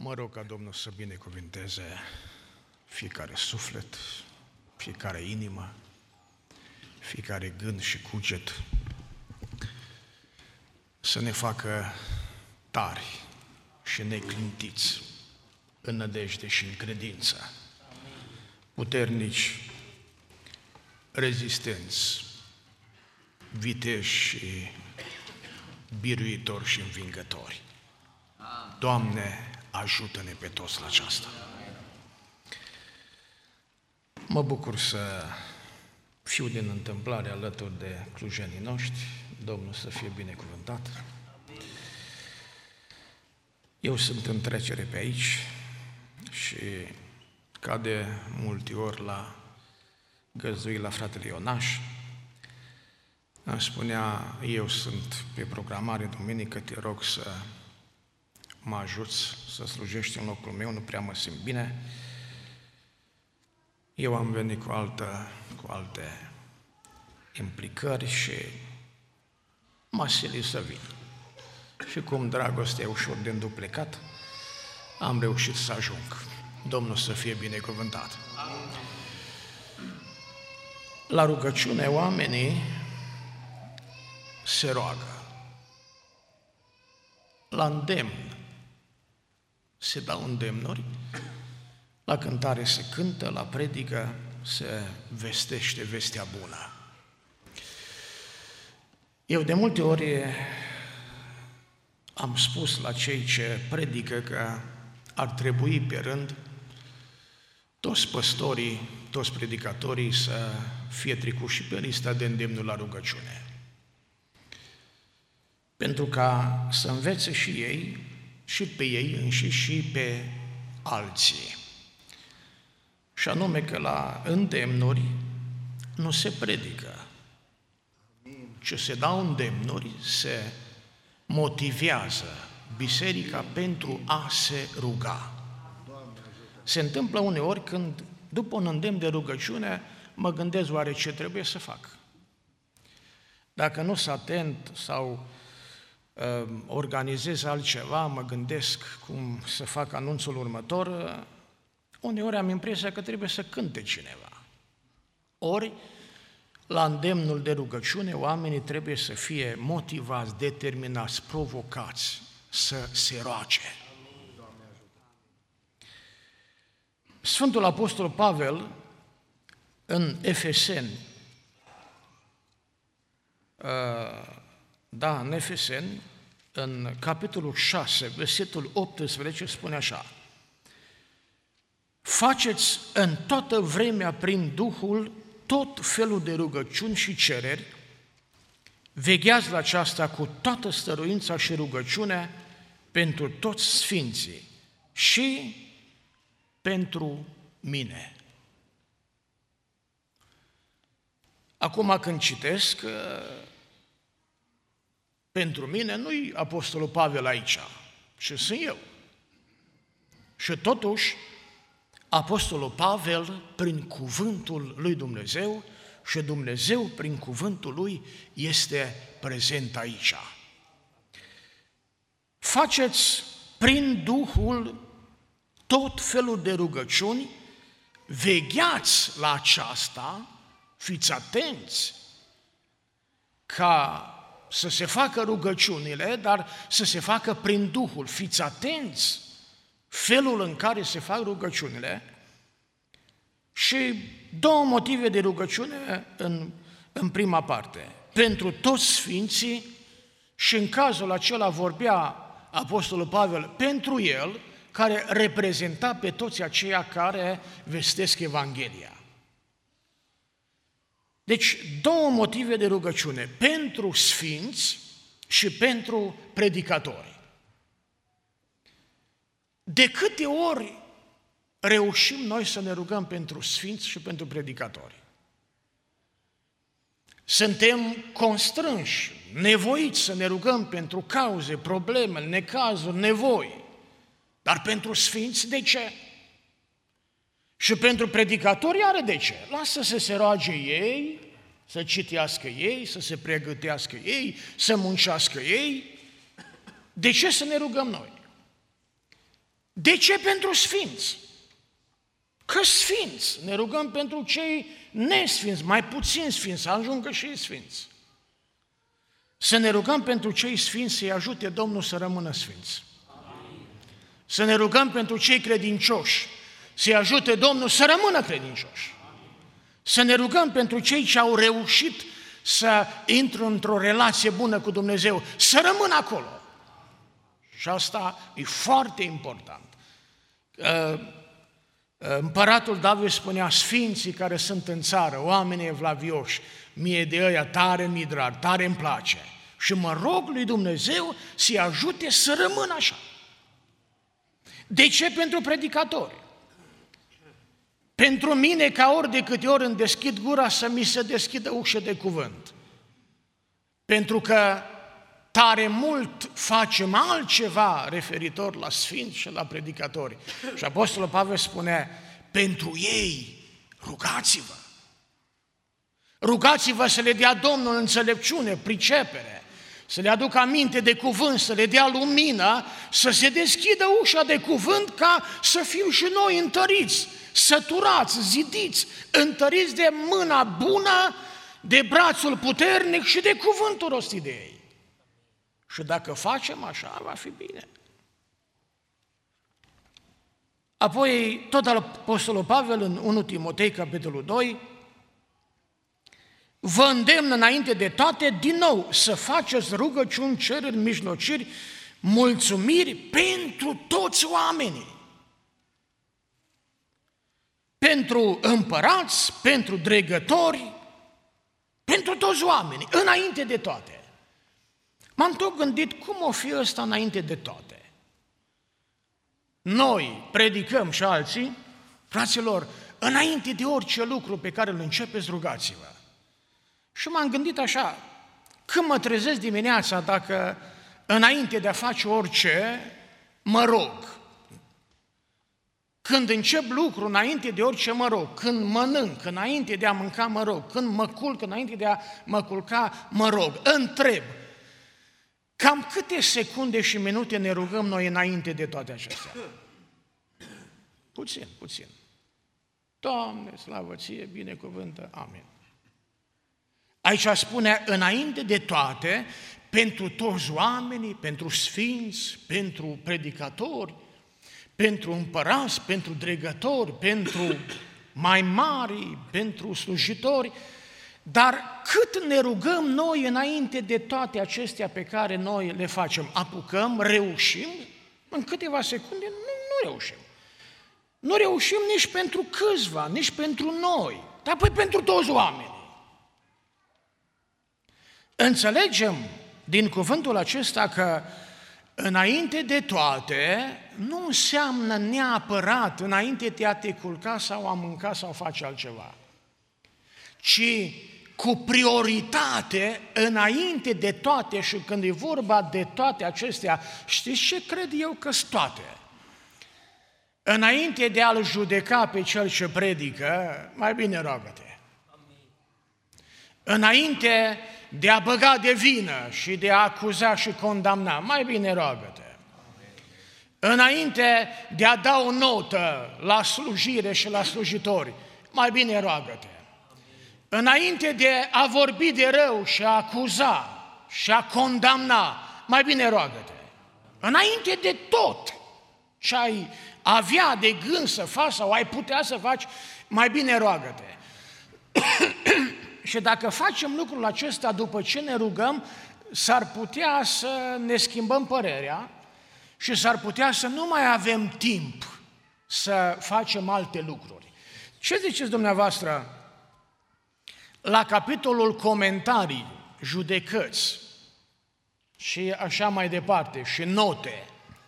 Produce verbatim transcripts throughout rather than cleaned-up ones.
Mă rog ca Domnul să binecuvinteze fiecare suflet, fiecare inimă, fiecare gând și cuget, să ne facă tari și neclintiți în nădejde și în credință, puternici, rezistenți, viteși și biruitori și învingători. Doamne, ajută-ne pe toți la aceasta. Mă bucur să fiu din întâmplare alături de clujenii noștri. Domnul să fie binecuvântat. Eu sunt în trecere pe aici și ca de multe ori la găzdui la fratele Ionaș, îmi spunea, eu sunt pe programare duminică, te rog să mă ajuți să slujești în locul meu, nu prea mă simt bine. Eu am venit cu, altă, cu alte implicări și m-a silit să vin. Și cum dragostea e ușor de înduplecat, am reușit să ajung. Domnul să fie binecuvântat. La rugăciune oamenii se roagă. La îndemn se dau îndemnuri, la cântare se cântă, la predică se vestește vestea bună. Eu de multe ori am spus la cei ce predică că ar trebui pe rând toți păstorii, toți predicatorii să fie tricuși și pe lista de îndemnuri la rugăciune. Pentru ca să învețe și ei, și pe ei înșiși, și pe alții. Și anume că la îndemnuri nu se predică, ci se dau îndemnuri, se motivează biserica pentru a se ruga. Se întâmplă uneori când, după un îndemn de rugăciune, mă gândesc oare ce trebuie să fac. Dacă nu sunt atent sau uh, organizez altceva, mă gândesc cum să fac anunțul următor, uh, uneori am impresia că trebuie să cânte cineva. Ori, la îndemnul de rugăciune, oamenii trebuie să fie motivați, determinați, provocați să se roage. Sfântul Apostol Pavel, în Efeseni, da, în Efeseni, în capitolul șase, versetul optsprezece, spune așa: faceți în toată vremea prin Duhul tot felul de rugăciuni și cereri, vegheați la aceasta cu toată stăruința și rugăciunea pentru toți sfinții și pentru mine. Acum când citesc, pentru mine nu-i Apostolul Pavel aici, ci sunt eu. Și totuși, Apostolul Pavel, prin cuvântul lui Dumnezeu și Dumnezeu, prin cuvântul lui, este prezent aici. Faceți prin Duhul tot felul de rugăciuni, vegheați la aceasta, fiți atenți ca să se facă rugăciunile, dar să se facă prin Duhul. Fiți atenți felul în care se fac rugăciunile și două motive de rugăciune în, în prima parte. Pentru toți sfinții și în cazul acela vorbea Apostolul Pavel pentru el, care reprezenta pe toți aceia care vestesc Evanghelia. Deci, două motive de rugăciune, pentru sfinți și pentru predicatori. De câte ori reușim noi să ne rugăm pentru sfinți și pentru predicatori? Suntem constrânși, nevoiți să ne rugăm pentru cauze, probleme, necazuri, nevoi. Dar pentru sfinți, de ce? Și pentru predicatori are de ce. Lasă să se roage ei, să citească ei, să se pregătească ei, să muncească ei. De ce să ne rugăm noi? De ce pentru sfinți? Că sfinți, ne rugăm pentru cei nesfinți, mai puțin sfinți, să ajungă și ei sfinți. Să ne rugăm pentru cei sfinți să-i ajute Domnul să rămână sfinți. Să ne rugăm pentru cei credincioși, să-i ajute Domnul să rămână credincioși. Să ne rugăm pentru cei ce au reușit să intră într-o relație bună cu Dumnezeu, să rămână acolo. Și asta e foarte important. Împăratul David spunea, sfinții care sunt în țară, oamenii evlavioși, mie de ăia tare mi drag, tare îmi place. Și mă rog lui Dumnezeu să-i ajute să rămână așa. De ce pentru predicatori? Pentru mine, ca ori de câte ori îmi deschid gura, să mi se deschidă ușă de cuvânt. Pentru că tare mult facem altceva referitor la sfinți și la predicatori. Și Apostolul Pavel spune, pentru ei rugați-vă. Rugați-vă să le dea Domnul înțelepciune, pricepere, să le aducă aminte de cuvânt, să le dea lumină, să se deschidă ușa de cuvânt ca să fim și noi întăriți, săturați, zidiți, întăriți de mâna bună, de brațul puternic și de cuvântul rostit de ei. Și dacă facem așa, va fi bine. Apoi, tot al Apostolul Pavel, în întâi Timotei, capitolul doi, vă îndemn înainte de toate, din nou, să faceți rugăciuni, cereri, mijlociri, mulțumiri pentru toți oamenii. Pentru împărați, pentru dregători, pentru toți oamenii, înainte de toate. M-am tot gândit cum o fi ăsta înainte de toate. Noi predicăm și alții, fraților, înainte de orice lucru pe care îl începeți, rugați-vă. Și m-am gândit așa, când mă trezesc dimineața, dacă înainte de a face orice, mă rog. Când încep lucru, înainte de orice mă rog, când mănânc, înainte de a mânca mă rog, când mă culc, înainte de a mă culca mă rog, întreb, cam câte secunde și minute ne rugăm noi înainte de toate acestea? Puțin, puțin. Doamne, slavă ție, binecuvântă, amin. Aici spune, înainte de toate, pentru toți oamenii, pentru sfinți, pentru predicatori, pentru împărați, pentru dregători, pentru mai mari, pentru slujitori, dar cât ne rugăm noi înainte de toate acestea pe care noi le facem? Apucăm, reușim? În câteva secunde nu, nu reușim. Nu reușim nici pentru câțiva, nici pentru noi, dar apoi pentru toți oamenii. Înțelegem din cuvântul acesta că înainte de toate nu înseamnă neapărat înainte de a te culca sau a mânca sau face altceva, ci cu prioritate înainte de toate. Și când e vorba de toate acestea, știți ce cred eu că-s toate? Înainte de a-l judeca pe cel ce predică, mai bine roagă-te. Înainte de a băga de vină și de a acuza și condamna, mai bine roagă-te. Înainte de a da o notă la slujire și la slujitori, mai bine roagă-te. Înainte de a vorbi de rău și a acuza și a condamna, mai bine roagă-te. Înainte de tot ce ai avea de gând să faci sau ai putea să faci, mai bine roagă-te. Și dacă facem lucrul acesta după ce ne rugăm, s-ar putea să ne schimbăm părerea și s-ar putea să nu mai avem timp să facem alte lucruri. Ce ziceți dumneavoastră la capitolul comentarii, judecăți și așa mai departe, și note?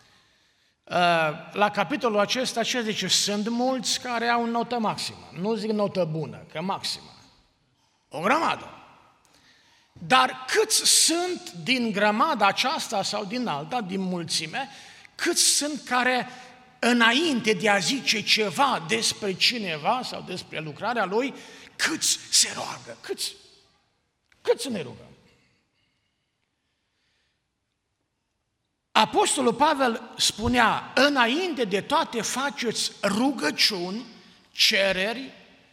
La capitolul acesta ce zice? Sunt mulți care au notă maximă. Nu zic notă bună, că maximă. O grămadă. Dar câți sunt din grămada aceasta sau din alta, din mulțime, câți sunt care înainte de a zice ceva despre cineva sau despre lucrarea lui, câți se roagă? Câți? Câți ne rugăm? Apostolul Pavel spunea, înainte de toate faceți rugăciuni, cereri,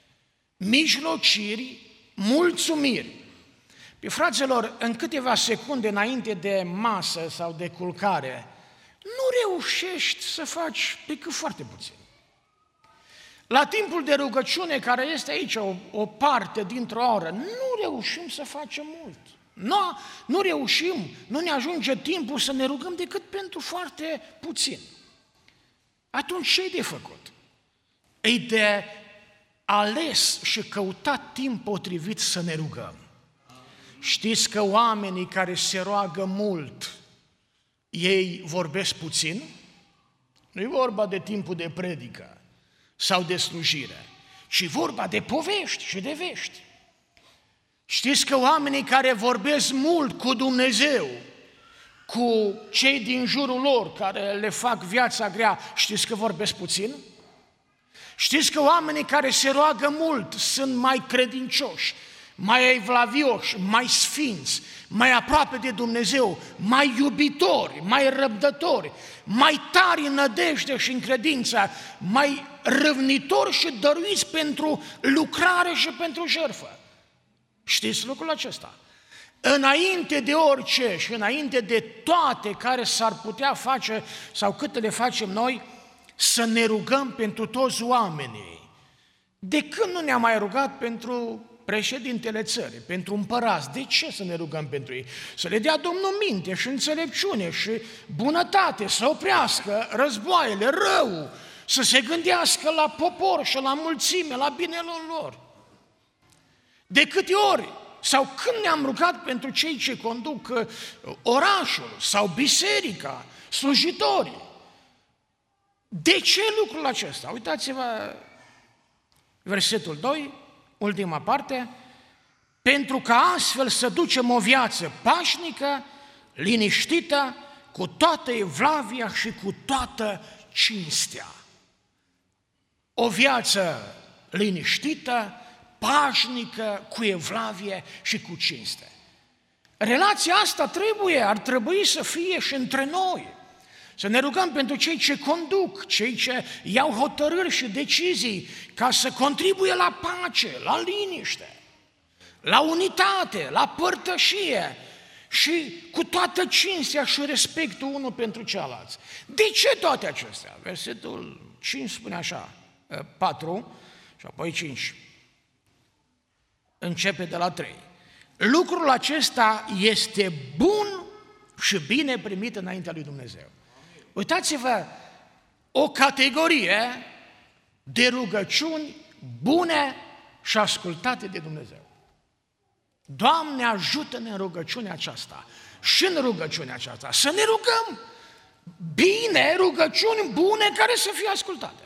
mijlociri, mulțumiri. Pe fraților, în câteva secunde înainte de masă sau de culcare, nu reușești să faci decât foarte puțin. La timpul de rugăciune, care este aici o, o parte dintr-o oră, nu reușim să facem mult. Nu, nu reușim, nu ne ajunge timpul să ne rugăm decât pentru foarte puțin. Atunci ce-i de făcut? E de ales și căutat timp potrivit să ne rugăm. Știți că oamenii care se roagă mult, ei vorbesc puțin? Nu e vorba de timpul de predică sau de slujire, ci vorba de povești și de vești. Știți că oamenii care vorbesc mult cu Dumnezeu, cu cei din jurul lor care le fac viața grea, știți că vorbesc puțin? Știți că oamenii care se roagă mult sunt mai credincioși, mai evlavioși, mai sfinți, mai aproape de Dumnezeu, mai iubitori, mai răbdători, mai tari în nădejde și în credință, mai râvnitori și dăruiți pentru lucrare și pentru jertfă. Știți lucrul acesta? Înainte de orice și înainte de toate care s-ar putea face sau câte le facem noi, să ne rugăm pentru toți oamenii. De când nu ne-am mai rugat pentru președintele țării, pentru împărați? De ce să ne rugăm pentru ei? Să le dea Domnul minte și înțelepciune și bunătate, să oprească războaiele, rău, să se gândească la popor și la mulțime, la binele lor. De câte ori sau când ne-am rugat pentru cei ce conduc orașul sau biserica, slujitorii? De ce lucrul acesta? Uitați-vă versetul doi, ultima parte, pentru ca astfel să ducem o viață pașnică, liniștită, cu toată evlavia și cu toată cinstea. O viață liniștită, pașnică, cu evlavie și cu cinste. Relația asta trebuie, ar trebui să fie și între noi. Să ne rugăm pentru cei ce conduc, cei ce iau hotărâri și decizii ca să contribuie la pace, la liniște, la unitate, la părtășie și cu toată cinstea și respectul unul pentru cealalți. De ce toate acestea? Versetul cinci spune așa, patru și apoi cinci. Începe de la trei. Lucrul acesta este bun și bine primit înaintea lui Dumnezeu. Uitați-vă, o categorie de rugăciuni bune și ascultate de Dumnezeu. Doamne, ajută-ne în rugăciunea aceasta și în rugăciunea aceasta să ne rugăm bine, rugăciuni bune care să fie ascultate.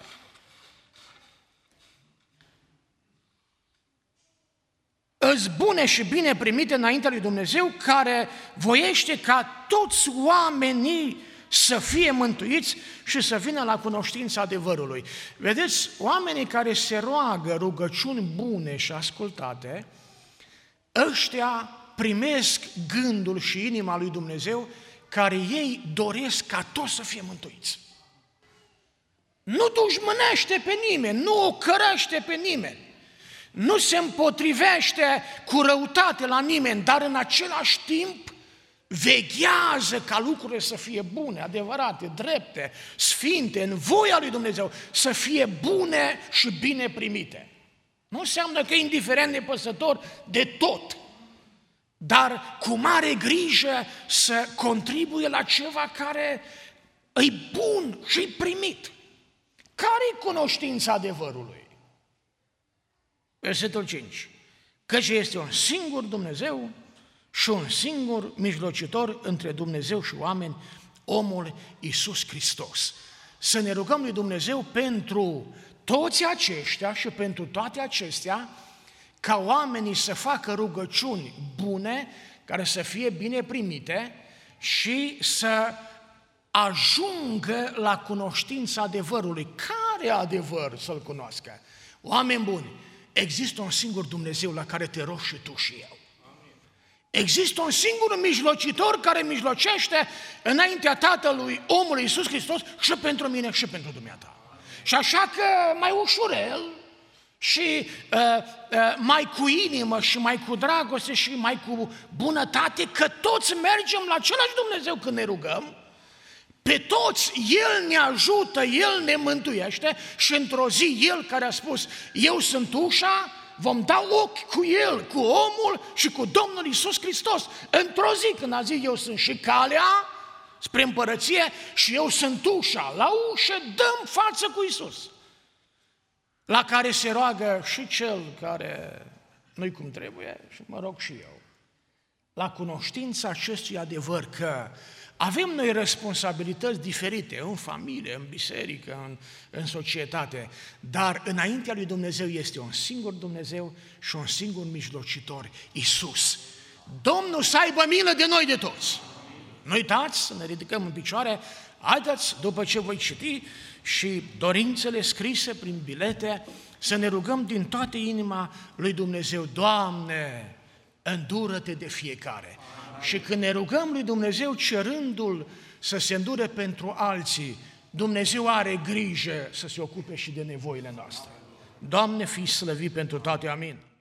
Îți bune și bine primite înaintea lui Dumnezeu, care voiește ca toți oamenii să fie mântuiți și să vină la cunoștința adevărului. Vedeți, oamenii care se roagă rugăciuni bune și ascultate, ăștia primesc gândul și inima lui Dumnezeu, care ei doresc ca toți să fie mântuiți. Nu dușmănește pe nimeni, nu ocărăște pe nimeni, nu se împotrivește cu răutate la nimeni, dar în același timp veghează ca lucrurile să fie bune, adevărate, drepte, sfinte, în voia lui Dumnezeu, să fie bune și bine primite. Nu înseamnă că e indiferent nepăsător de tot, dar cu mare grijă să contribuie la ceva care e bun și e primit. Care-i cunoștința adevărului? Versetul cinci. Căci este un singur Dumnezeu și un singur mijlocitor între Dumnezeu și oameni, omul Iisus Hristos. Să ne rugăm lui Dumnezeu pentru toți aceștia și pentru toate acestea, ca oamenii să facă rugăciuni bune, care să fie bine primite și să ajungă la cunoștința adevărului. Care adevăr să-l cunoască? Oameni buni, există un singur Dumnezeu la care te rogi și tu și eu. Există un singur mijlocitor care mijlocește înaintea Tatălui omului Iisus Hristos și pentru mine și pentru dumneata. Și așa că mai ușurel și uh, uh, mai cu inimă și mai cu dragoste și mai cu bunătate, că toți mergem la același Dumnezeu când ne rugăm, pe toți El ne ajută, El ne mântuiește și într-o zi El care a spus, eu sunt ușa, vom da ochi cu El, cu omul și cu Domnul Iisus Hristos. Într-o zi când a zis, eu sunt și calea spre împărăție și eu sunt ușa, la ușă dăm față cu Iisus, la care se roagă și cel care nu-i cum trebuie și mă rog și eu, la cunoștința acestui adevăr că avem noi responsabilități diferite în familie, în biserică, în, în societate, dar înaintea lui Dumnezeu este un singur Dumnezeu și un singur mijlocitor, Iisus. Domnul să aibă milă de noi de toți. Nu uitați să ne ridicăm în picioare, haideți, după ce voi citi și dorințele scrise prin bilete, să ne rugăm din toată inima lui Dumnezeu, Doamne, îndură-te de fiecare. Și când ne rugăm lui Dumnezeu cerându-L să se îndure pentru alții, Dumnezeu are grijă să se ocupe și de nevoile noastre. Doamne, fii slăvit pentru toate, amin.